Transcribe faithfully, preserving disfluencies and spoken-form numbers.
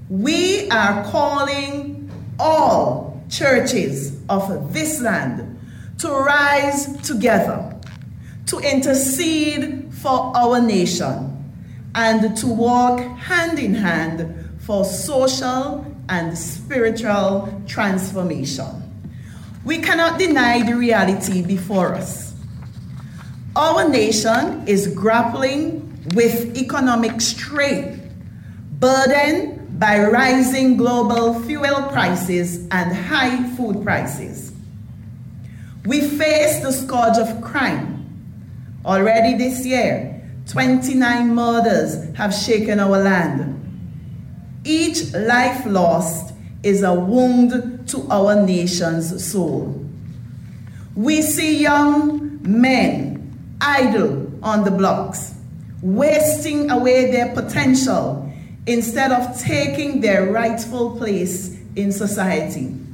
We are calling all churches of this land to rise together, to intercede for our nation, and to walk hand in hand for social and spiritual transformation. We cannot deny the reality before us. Our nation is grappling with economic strain, burdened by rising global fuel prices and high food prices. We face the scourge of crime. Already this year, twenty-nine murders have shaken our land. Each life lost is a wound to our nation's soul. We see young men idle on the blocks, wasting away their potential instead of taking their rightful place in society.